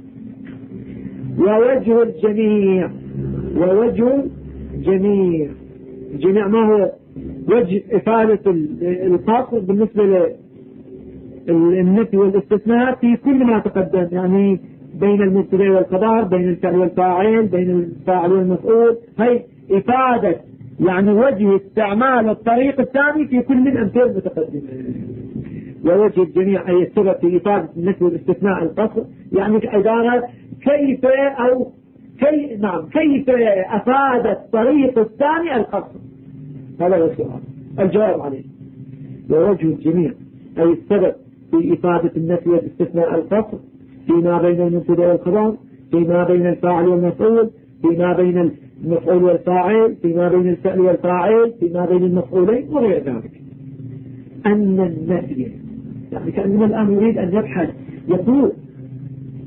ووجه الجميع ووجه الجميع الجميع ما هو؟ وجه إفادة القصر بالنسبة للنفي والاستثناء في كل ما تقدم، يعني بين المبتدأ والخبر، بين الفعل والفاعل، بين الفاعل والمفعول، هي إفادة يعني وجه استعمال الطريق الثاني في كل الأمثلة المتقدمة. ووجه الجميع أي السبب في إفادة النفي والاستثناء القصر، يعني عبارة كيف أو كي نعم كيف أفاد الطريق الثاني القصر. هذا هو السؤال الجواب عليه. ووجه الجميع أي السبب في إفادة النفي والاستثناء القصر فيما بين المبتدأ والخبر، فيما بين الفاعل والمفعول، فيما بين المفعول والفاعل، فيما بين الفعل والفاعل، فيما بين المفعولين وغير ذلك. أن النفي يعني كأننا الآن يريد أن يبحث يقول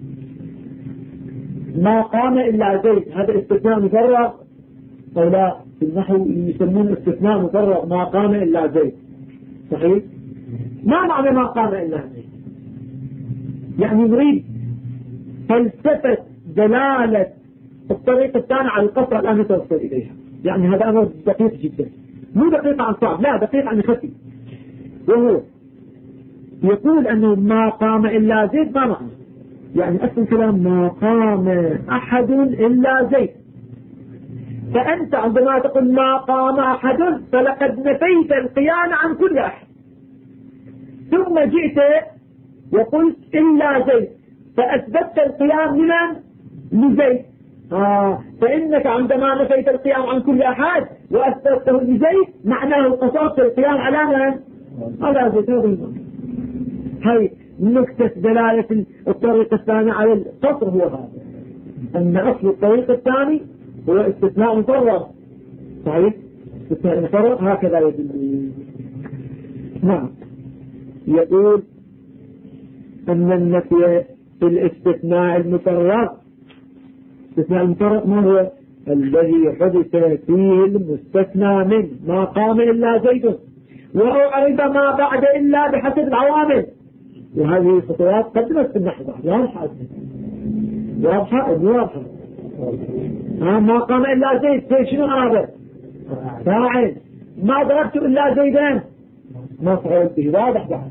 ما قام إلا زيد، هذا استثناء مفرغ أو لا؟ في النحو يسمون استثناء مفرغ ما قام إلا زيد. صحيح؟ ما معنى ما قام إلا زيد؟ يعني نريد فلسفة دلالة الطريق الثاني على القصر الآن نتوصل إليها. يعني هذا أمر دقيق جدا، مو دقيق عن صعب، لا دقيق عن خفي. وهو يقول أنه ما قام إلا زيد ما معنى؟ يعني أصل الكلام ما قام أحد إلا زيد. فأنت عندما تقول ما قام أحد فلقد نفيت القيام عن كل أحد، ثم جئت وقلت إلا زيد فأثبتت القيام لمن؟ لزيد. آه فإنك عندما نفيت القيام عن كل أحد وأثبته لزيد معناه قصرت القيام على من؟ على زيد. هاي نكتة دلالة الطريق الثاني على القصر هو هذا، أن أصل الطريق الثاني هو استثناء مفرغ. صحيح؟ استثناء مفرغ هكذا يدل. نعم. يقول أن النفي في الاستثناء المفرغ، استثناء المفرغ ما هو؟ الذي حدث فيه المستثنى منه ما قام إلا زيد وأعرض ما بعد إلا بحسب العوامل. وهذه الخطوات قدمت في النحو واضحة واضحة واضحة. ما قام إلا زيد، زيد شنو أراد؟ فاعل. ما ضربت إلا زيدان مفعول به، واضح بعد.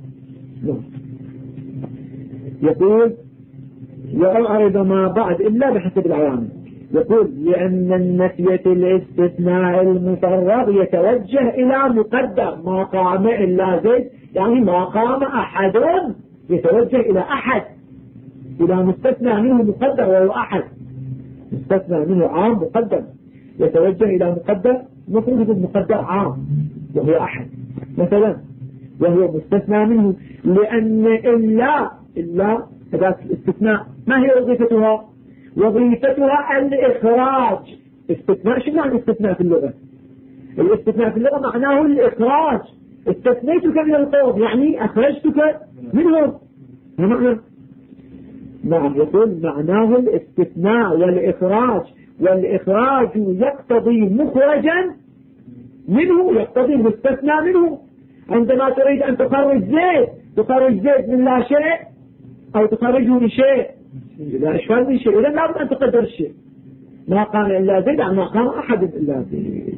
يقول وأعرض ما بعد إلا بحسب العوامل. يقول لأن النفي في الاستثناء المفرغ يتوجه إلى مقدر ما قام إلا زيد، يعني ما قام أحد يتوجه إلى أحد، إلى مستثنى منه مقدر وهو أحد، مستثنى منه عام مقدر يتوجه إلى مقدر مفروض المقدر عام وهو أحد مثلا، وهو مستثنى منه. لأن إلا إلا هذا الاستثناء ما هي وظيفتها؟ وظيفتها الإخراج. استثناء شو معنى الاستثناء في اللغة؟ الاستثناء في اللغة معناه الإخراج. استثنيتك من القوم يعني أخرجتك منهم. معنى نعم. يقول معناه الاستثناء والإخراج، والإخراج يقتضي مخرجا منه، يقتضي مستثنى منه. عندما تريد أن تخرج زيد تخرج زيد من لا شيء أو تخرجه من شيء، لا إشكال من شيء، إذا لابد أن تقدر الشيء. ما قام إلا زيد يعني ما قام أحد إلا زيد،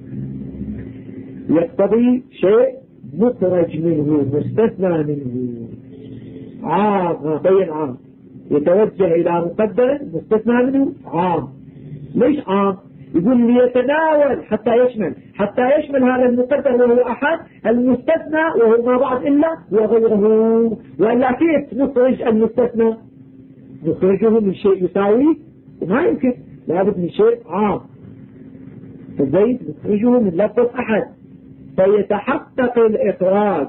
يقتضي شيء مخرج منه مستثنى منه عام. بين عام يتوجه إلى مقدر مستثنى منه عام. ليش عام؟ يقول ليتناول حتى يشمل، حتى يشمل هذا المقدر وهو أحد، المستثنى وهو ما بعد إلا وغيره. وإلا كيف نخرج المستثنى؟ نخرجه من شيء يساوي ما يمكن، لابد من شيء عام. فزيد نخرجه من لفظ أحد فيتحقق الإخراج.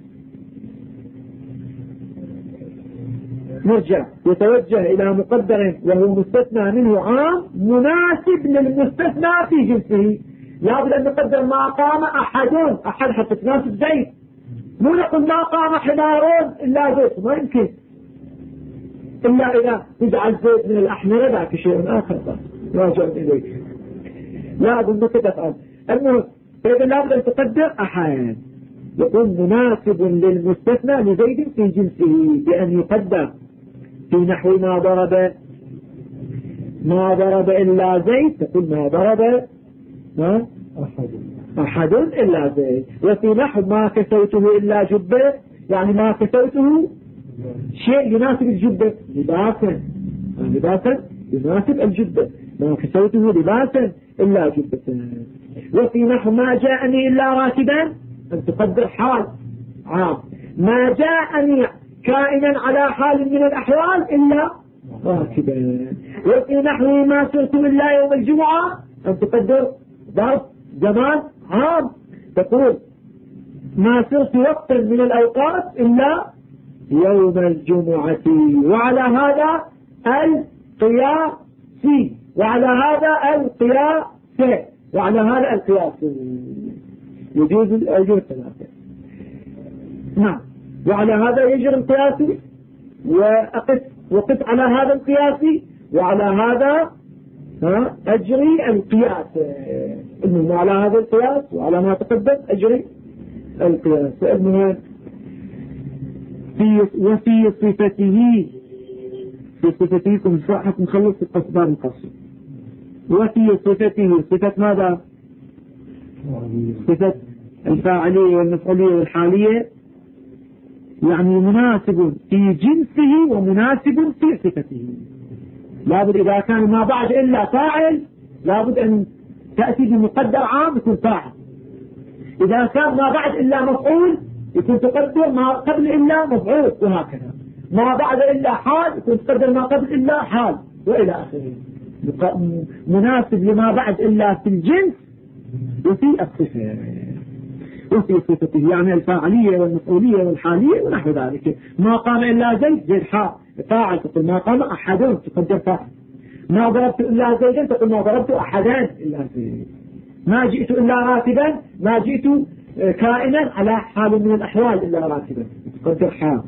نرجع يتوجه إلى مقدر وهو مستثنى منه عام مناسب للمستثنى في جنسه. لابد أن نقدر ما قام أحد، أحد حتى تناسب زيد، مو نقول ما قام حمار إلا زيد، ما يمكن إلا إذا تجعل زيد من الأحمر ذاك شيء آخر راجع إليك. لابد أن تفعل أنه فإذا لابد أن تقدر أحد يكون مناسب للمستثنى لزيد في جنسه بأن يقدر في نحو ما ضرب ما ضرب إلا زيد، تقول ما ضرب ما أحد أحد إلا زيد. وفي نحو ما كسوته إلا جبة، يعني ما كسوته شيء يناسب الجبة، لباسا لباسا يناسب الجبة، ما كسوته لباسا إلا جبة. وفي نحو ما جاءني إلا راكبا، أن تقدر حال عام، ما جاءني كائنا على حال من الأحوال إلا راكبا. وفي نحو ما سرت إلا يوم الجمعة، أن تقدر ظرف زمان عام، تقول ما سرت وقتا من الأوقات إلا يوم الجمعة. وعلى هذا القياس، وعلى هذا القياس، وعلى هذا القياس يجوز الأجور ثلاثة. نعم. وعلى هذا يجري القياس وأقف وقف على هذا القياس، وعلى هذا أجري القياس. المهم على هذا القياس وعلى ما تقدم أجري القياس. المهم في وفي صفته في صفته كم صاحة مخلص القصبان القصر. وفي صفته صفة ماذا؟ صفة الفاعلية والمفعولية والحالية، يعني مناسب في جنسه ومناسب في صفته. لابد إذا كان ما بعد إلا فاعل لابد أن تأتي بمقدر عام يكون فاعل. إذا كان ما بعد إلا مفعول يكون تقدر ما قبل إلا مفعول، وهكذا. ما بعد إلا حال يكون تقدر ما قبل إلا حال، وإلى آخره. مناسب لما بعد إلا في الجنس وفي الصفة وفي صفته، يعني الفاعلية والمفعولية والحالية ونحو ذلك. ما قام إلا زيد زيد حال فاعل، تقول ما قام أحد تقدر فاعل. ما ضربت إلا زيدا تقول ما ضربت أحدان إلا زيد. ما جئت إلا راتبا ما جئت كائنا على حال من الأحوال إلا راتبا تقدر حال.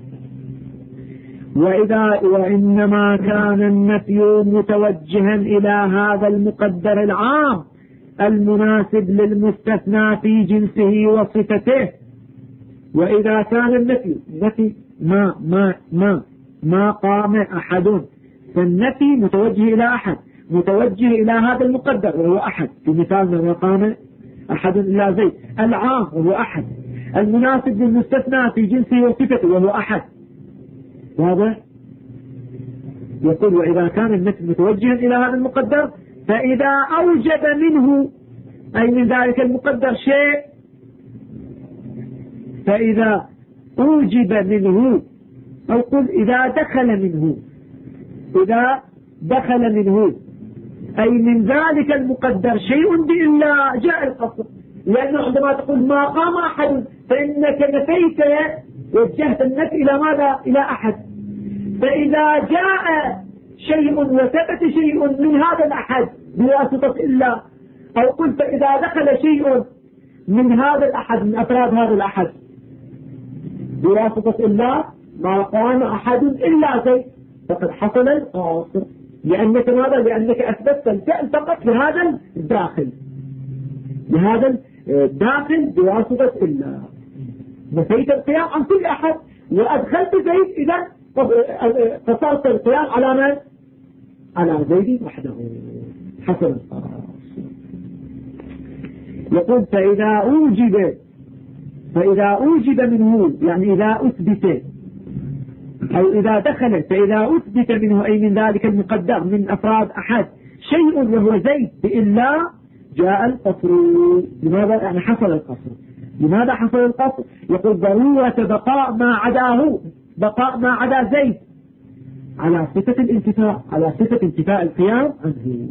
وإذا وإنما كان النفي متوجها إلى هذا المقدر العام المناسب للمستثنى في جنسه وصفته. وإذا كان النفي نفي ما ما ما ما قام أحد، فالنفي متوجه إلى أحد، متوجه إلى هذا المقدر وهو أحد. في مثالنا ما قام أحد إلا زيد. العام وهو أحد، المناسب للمستثنى في جنسه وصفته وهو أحد. هذا يقول وإذا كان النفي متوجها إلى هذا المقدر، فإذا أوجب منه أي من ذلك المقدر شيء، فإذا أوجب منه أو قل إذا دخل منه، إذا دخل منه أي من ذلك المقدر شيء بإلا جاء القصر. لأنه عندما تقول ما قام أحد فإنك نفيت وجهت النفي إلى ماذا؟ إلى أحد. فإذا جاء شيء وثبت شيء من هذا الأحد بواسطة إلا، أو قلت إذا دخل شيء من هذا الأحد من أفراد هذا الأحد بواسطة إلا، ما قام أحد إلا زيد، فقد حصل القاصر. لأنك ماذا؟ لأنك أثبتت الفعل فقط لهذا الداخل، لهذا الداخل بواسطة إلا. نفيت القيام عن كل أحد وأدخلت زيد، إذا قصرت القيام على من؟ على زيد وحده. حصل القاصر. يقول فإذا أوجب فإذا أوجب منه يعني إذا أثبت أو إذا دخل، فإذا أثبت منه أي من ذلك المقدر من أفراد أحد شيء وهو زيد بإلا جاء القصر. لماذا؟ يعني حصل القصر. لماذا حصل القصر؟ يقول ضرورة بقاء ما عداه، بقاء ما عدا زيد على صفة الانتفاء، على صفة انتفاء القيام عنه.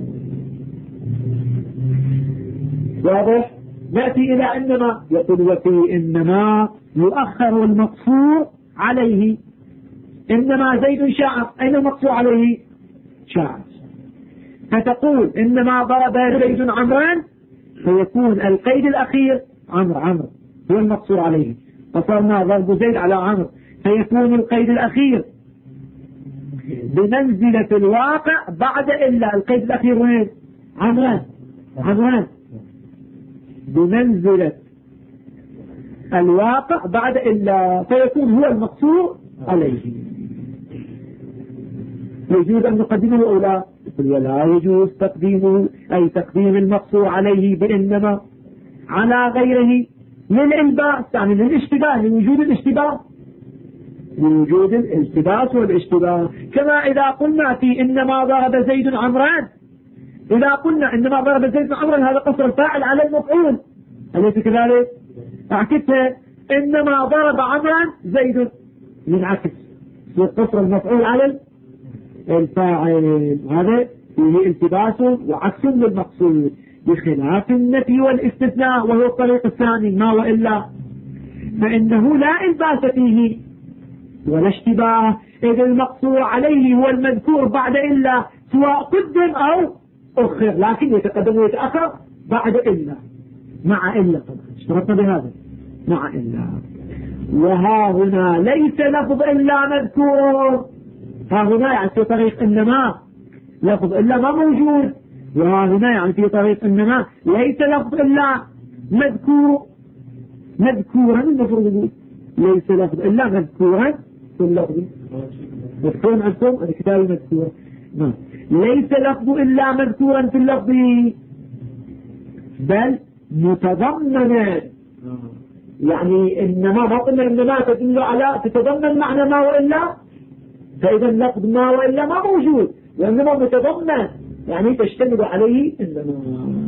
واضح؟ نأتي إلى إنما. يقول وفي إنما يؤخر المقصور عليه. إنما زيد شاعر، أين المقصور عليه؟ شاعر. فتقول إنما ضرب زيد عمران، فيكون القيد الأخير عمر عمر هو المقصور عليه، فصرنا ضرب زيد على عمر، فيكون القيد الأخير بمنزلة الواقع بعد إلا. القيد الأخير وين؟ عمران عمران بمنزلة الواقع بعد إلا، فيكون هو المقصور عليه. يجوز أن نقدمه أو لا؟ ولا يجوز تقديمه أي تقديم المقصور عليه بإنما على غيره للإلباس، يعني للاشتباه، لوجود الاشتباه، لوجود الالتباس والاشتباه. كما إذا قلنا في إنما ضرب زيد عمران، إذا قلنا إنما ضرب زيد عمران هذا قصر الفاعل على المفعول، أليس كذلك؟ أعكسها إنما ضرب عمران زيد، ينعكس قصر المفعول على الفاعل، هذا فيه التباس وعكس للمقصود، بخلاف النفي والاستثناء وهو الطريق الثاني ما وإلا، فإنه لا إلباس فيه ولا اشتباه، إذ المقصور عليه هو المذكور بعد إلا سواء قدم أو أخر، لكن يتقدم ويتأخر بعد إلا مع إلا. طبعا اشترطنا بهذا مع إلا. وها هنا ليس لفظ إلا مذكور، ها هنا يعني في طريق إنما لفظ إلا ما موجود، وهنا يعني في طريق إنما ليس لفظ إلا مذكور مذكورا المفروض ليس لفظ إلا مذكورا في اللفظ مذكورا عندكم الكتاب مذكور ليس لفظ إلا مذكورا في اللفظ بل متضمنا يعني إنما ما قلنا إنما تدل على تتضمن معنى ما وإلا فإذا لفظ ما وإلا ما موجود وإنما متضمن يعني تشتمل عليه إنما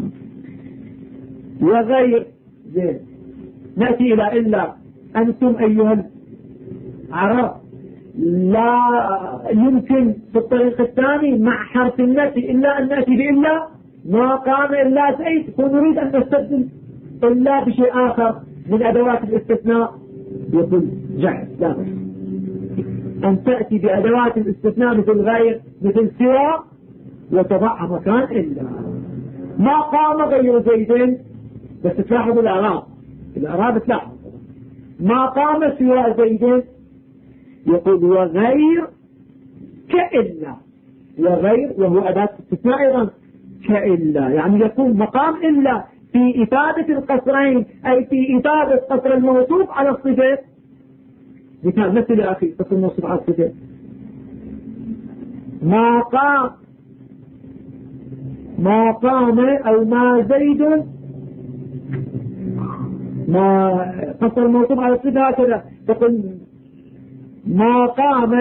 وغير زين نأتي إلى إلا أنتم أيها العرب لا يمكن في الطريق الثاني مع حرف النفي إلا أن نأتي بإلا ما قام إلا زيد ونريد أن نستبدل إلا بشيء آخر من أدوات الاستثناء يقول جعل لا أن تأتي بأدوات الاستثناء مثل غير مثل سوى وتضع مكان إلا ما قام غير زيد بس تلاحظوا الأعراب الأعراب تلاحظوا ما قام سوى زيد يقول وغير كإلا وغير وهو أداة استثناء أيضا كإلا يعني يكون مقام إلا في إفادة القصرين أي في إفادة قصر الموصوف على الصفة مثال مثل أخي قصر الموصوف على الصفة ما قام ما قام أو ما زيد ما قصر الموصوف على الصفة هكذا تقول ما قام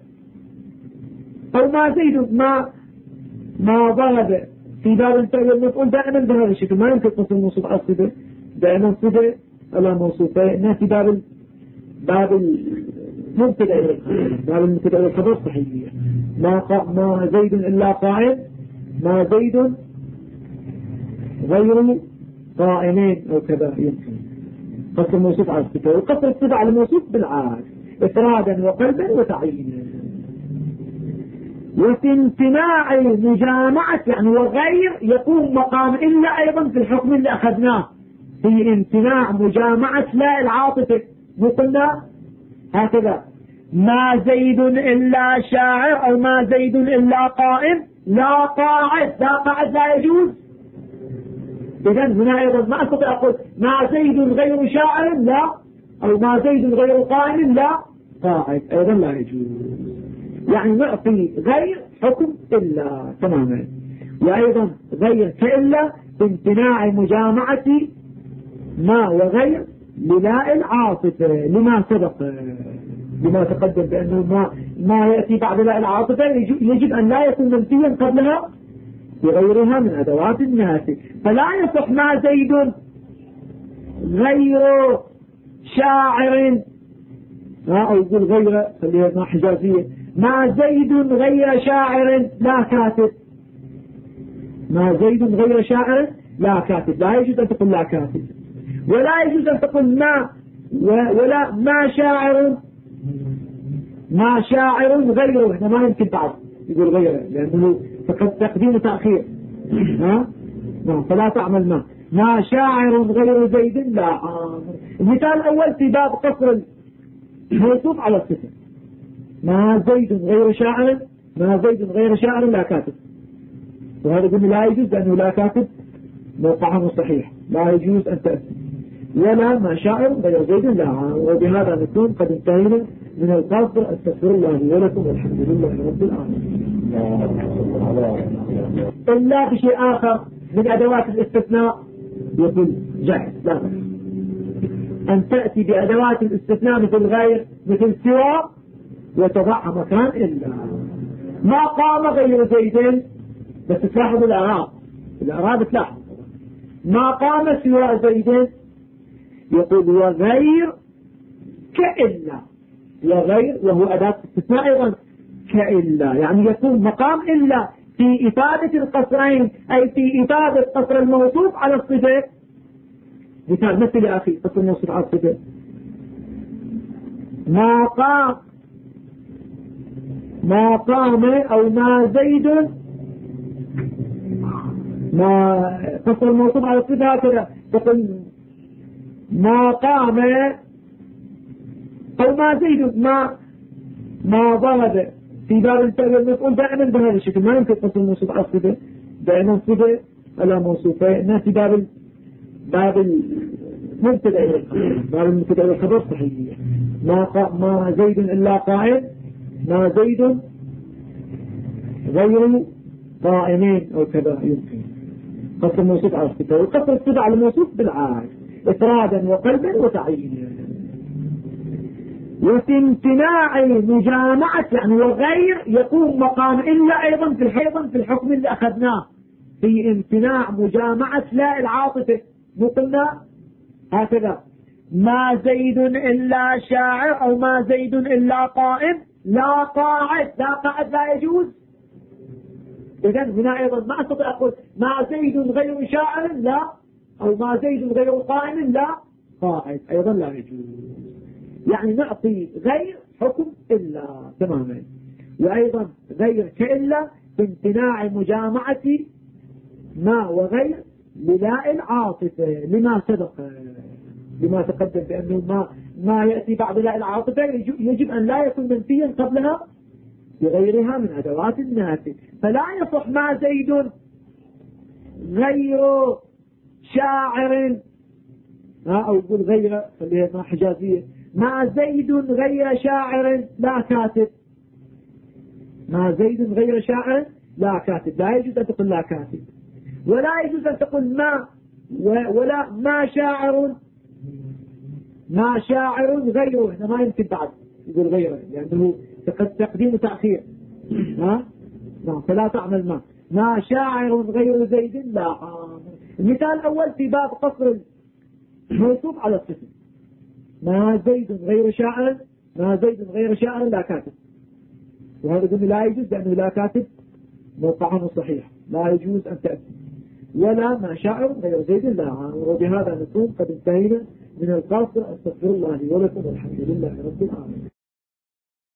أو ما زيد ما ما ضرب في باب الفعل المفعول دائما بهذا الشكل ما يمكن قصر الموصوف على الصفة دائما صفة على موصوفة إنها في باب باب المبتدأ باب المبتدأ والخبر صحيح ما ما زيد إلا قائم ما زيد غير قائمين أو كذا يمكن قصر الموصوف على الصفة وقصر الصفة على الموصوف بالعاد إفرادا وقلبا وتعيينا وفي امتناع مجامعة يعني وغير يكون مقام إلا أيضا في الحكم اللي أخذناه في امتناع مجامعة لا العاطفة قلنا هكذا ما زيد إلا شاعر أو ما زيد إلا قائم لا قاعد لا قاعد لا يجوز إذن هنا أيضا ما أستطيع أقول ما زيد غير شاعر لا أو ما زيد غير قائم لا قاعد أيضا لا يجوز يعني نعطي غير حكم إلا تماما وأيضا غير كإلا بامتناع مجامعة ما وغير للاء العاطفة لما سبق لما تقدم بأنه ما, ما يأتي بعد لاء العاطفة يجب أن لا يكون منفيا قبلها بغيرها من أدوات الناس فلا يصح ما زيد غير شاعر أو يقول غير خليها حجازية ما زيد غير شاعر لا كاتب ما زيد غير شاعر لا كاتب لا يجوز أن تقول لا كاتب ولا يجوز أن تقول ما ولا ما شاعر ما شاعر غيره احنا ما يمكن بعض يقول غيره لأنه فقد تقديم وتأخير ها فلا تعمل ما ما شاعر غير زيد لا المثال الأول في باب قصر الموصوف على الصفة ما زيد غير شاعر ما زيد غير شاعر لا كاتب وهذا قلنا لا يجوز لأنه لا كاتب موقعه صحيح لا يجوز أن تأتي ولا ما شاعر غير زيد لا وبهذا نكون قد انتهينا من القصر استغفر الله ولكم والحمد لله رب العالمين إلا بشيء آخر من أدوات الاستثناء يقول جهد لا بس أن تأتي بأدوات الاستثناء مثل غير مثل سوى وتضع مكان إلا ما قام غير زيد بس تلاحظ الأعراب الأعراب تلاحظ ما قام سوى زيد يقول وغير كإلا وغير وهو أداة استثناء أيضا كإلا يعني يكون مقام إلا في إفادة القصرين أي في إفادة قصر الموصوف على الصفة مثال مثل يا أخي قصر الموصوف على الصفة ما قام ما قام أو ما زيد ما قصر الموصوف على الصفة هكذا تقول ما قام أو ما زيد ما ما ضرب في باب الفعل المفعول دائما بهذا الشكل ما يمكن قصر الموصوف على الصفة دائما صفة على موصوفة ناتي باب باب المبتدأ والخبر، باب المبتدأ والخبر صحيح. ما قا ما زيد إلا قائم، ما زيد غير قائمين أو كذا يمكن قصر الموصوف على الصفة، وقصر الصفة على الموصوف بالعكس إفرادا وقلبا وتعيينا. وفي امتناع مجامعة يعني وغير يقوم مقام إلا أيضا في الحيضا في الحكم اللي أخذناه في امتناع مجامعة لا العاطفة. مو قلنا هكذا ما زيد إلا شاعر أو ما زيد إلا قائم لا قاعد، لا قاعد لا يجوز. إذن هنا أيضا ما أستطيع أقول ما زيد غير شاعر لا، أو ما زيد غير قائم لا قاعد أيضا لا يجوز. يعني نعطي غير حكم إلا تماما، وأيضا غير كإلا في امتناع مجامعة ما وغير للاء العاطفة لما سبق لما تقدم بأنه ما ما يأتي بعد لاء العاطفة يجب أن لا يكون منفيا قبلها بغيرها من أدوات النافي. فلا يصح ما زيد غير شاعر أو يقول غير خليها حجازية ما زيد غير شاعر لا كاتب، ما زيد غير شاعر لا كاتب لا يجوز أن تقول لا كاتب، ولا يجوز أن تقول ما ولا ما شاعر ما شاعر غيره. هنا ما يمكن بعد يقول غيره لأنه يعني تقديم وتأخير ها نعم فلا تعمل ما ما شاعر غير زيد لا. المثال الأول في باب قصر موصوف على الصفة ما زيد غير شاعر ما زيد غير شاعر لا كاتب، وهذا قلنا لا يجوز لأنه لا كاتب موقعه صحيح لا يجوز أن تأتي، ولا ما شاعر غير زيد لا. وبهذا نكون قد انتهينا من القصر. أستغفر الله لي ولكم والحمد لله رب العالمين.